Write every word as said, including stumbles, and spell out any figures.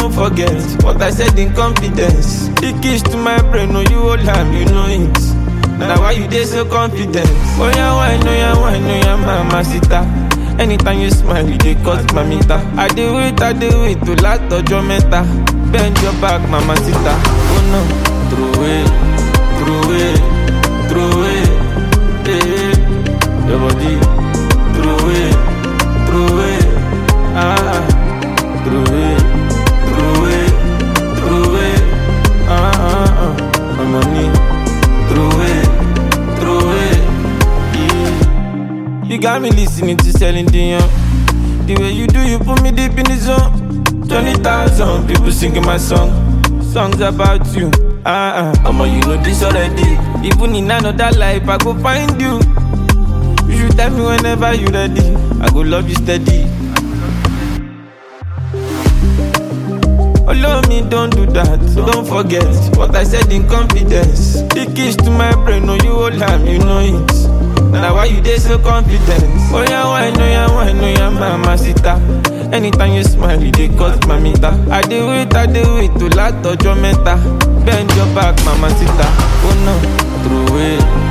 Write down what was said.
don't forget what I said in confidence. The keys to my brain, no you hold am, you know it. Now why you dey so confident? Oh yeah, why no yeah, why no yeah, mama sita. Anytime you smile, you dey cut my meter. I dey wait, I dey wait to last ọjọ́ mẹ́ta. Bend your back, mama sita. Oh no, throw it, throw it, throw it, eh. Your body, throw it, throw it, ah, throw it, throw it, throw it, ah, ah, ah. My money, throw it, throw it, yeah. You got me listening to Celine Dion. The way you do, you put me deep in the zone. Twenty thousand people singing my song. Songs about you, ah, ah. Mama, you know this already. Even in another life, I go find you. You should tell me whenever you ready. I go love you steady. Oh, love me, don't do that. Don't forget what I said in confidence. The keys to my brain, no you hold am, you know it. Now why you dey so confident? Oh yeah, why no yeah, why no yeah, mama sita. Anytime you smile, you dey cut my meter. I dey wait, I dey wait to last ọjọ́ mẹ́ta. Bend your back, mama sita. Oh no, throw it.